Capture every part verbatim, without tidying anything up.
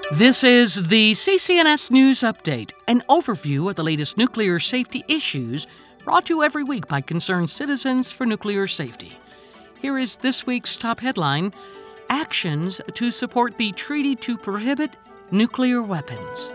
This is the C C N S News Update, an overview of the latest nuclear safety issues brought to you every week by concerned citizens for nuclear safety. Here is this week's top headline: Actions to support the treaty to prohibit nuclear weapons.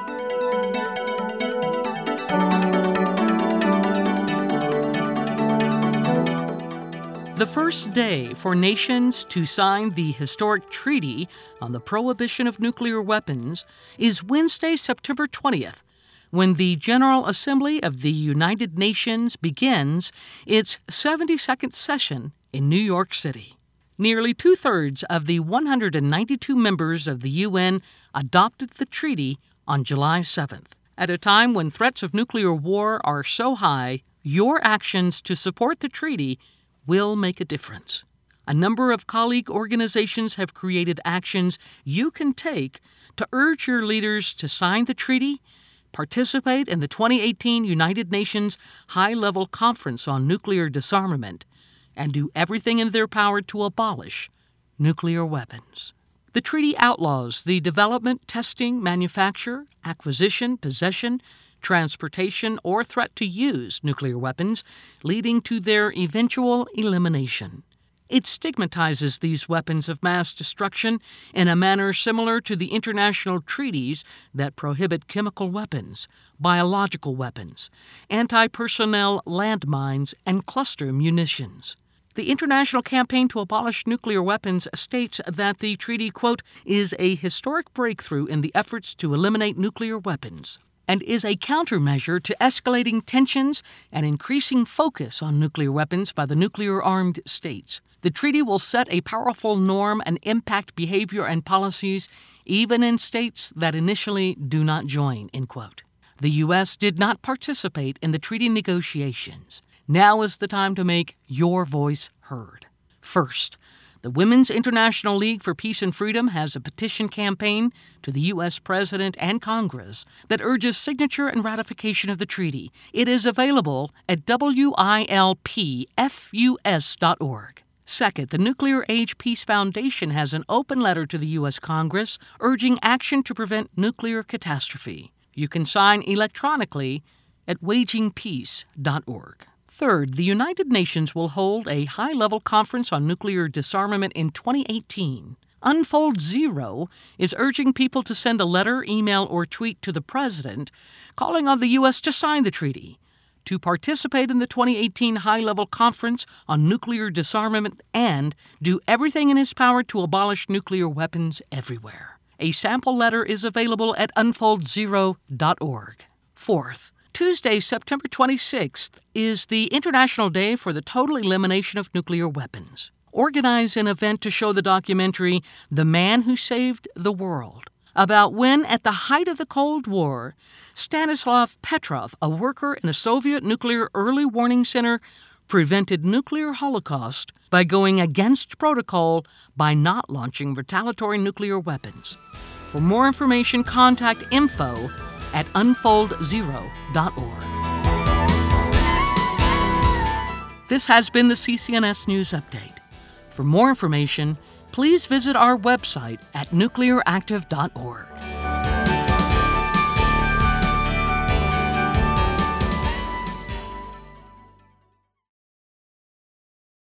The first day for nations to sign the historic treaty on the prohibition of nuclear weapons is Wednesday, September twentieth, when the General Assembly of the United Nations begins its seventy-second session in New York City. Nearly two-thirds of the one hundred ninety-two members of the U N adopted the treaty on July seventh. At a time when threats of nuclear war are so high, your actions to support the treaty will make a difference. A number of colleague organizations have created actions you can take to urge your leaders to sign the treaty, participate in the twenty eighteen United Nations High-Level Conference on Nuclear Disarmament, and do everything in their power to abolish nuclear weapons. The treaty outlaws the development, testing, manufacture, acquisition, possession, transportation, or threat to use nuclear weapons, leading to their eventual elimination. It stigmatizes these weapons of mass destruction in a manner similar to the international treaties that prohibit chemical weapons, biological weapons, anti-personnel landmines, and cluster munitions. The International Campaign to Abolish Nuclear Weapons states that the treaty, quote, is a historic breakthrough in the efforts to eliminate nuclear weapons, and is a countermeasure to escalating tensions and increasing focus on nuclear weapons by the nuclear-armed states. The treaty will set a powerful norm and impact behavior and policies even in states that initially do not join, end quote. The U S did not participate in the treaty negotiations. Now is the time to make your voice heard. First, the Women's International League for Peace and Freedom has a petition campaign to the U S President and Congress that urges signature and ratification of the treaty. It is available at W I L P F U S dot org. Second, the Nuclear Age Peace Foundation has an open letter to the U S Congress urging action to prevent nuclear catastrophe. You can sign electronically at waging peace dot org. Third, the United Nations will hold a high-level conference on nuclear disarmament in twenty eighteen. Unfold Zero is urging people to send a letter, email, or tweet to the President calling on the U S to sign the treaty, to participate in the twenty eighteen high-level conference on nuclear disarmament, and do everything in his power to abolish nuclear weapons everywhere. A sample letter is available at unfold zero dot org. Fourth, Tuesday, September twenty-sixth, is the International Day for the Total Elimination of Nuclear Weapons. Organize an event to show the documentary The Man Who Saved the World, about when, at the height of the Cold War, Stanislav Petrov, a worker in a Soviet nuclear early warning center, prevented nuclear holocaust by going against protocol by not launching retaliatory nuclear weapons. For more information, contact info at unfold zero dot org. This has been the C C N S News Update. For more information, please visit our website at nuclear active dot org.